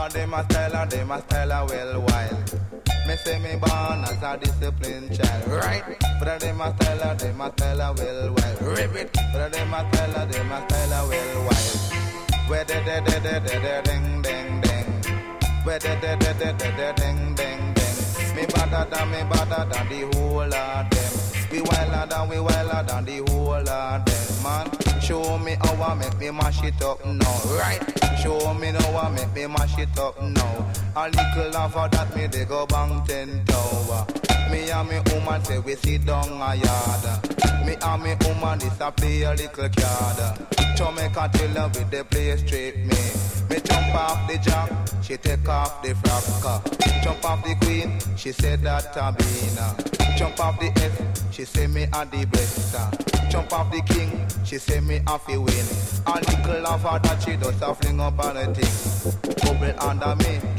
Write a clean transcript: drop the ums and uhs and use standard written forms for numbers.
them a style a well wild. Me say me born as a disciplined child, right? But them a style a well wild. Ribbit, but them a style a well wild. Where the ding ding ding. Where the ding ding ding. Me better than the whole of them. We wilder than the whole of them, man. Show me how I make me mash it up now, right? Show me how I make me mash it up now. A little laugh for that me they go bang 10 tower. Me and me woman say we sit down a yard. Me and me woman is a play a little card. Jamaica tell her with the play straight me. Me jump off the jack, she take off the frock. Jump off the queen, she said that Tabina. Jump off the F, she say me a the best. Jump off the king, she say me a fi win. A little laugh for that she does a fling up on the thing. Bubble under me,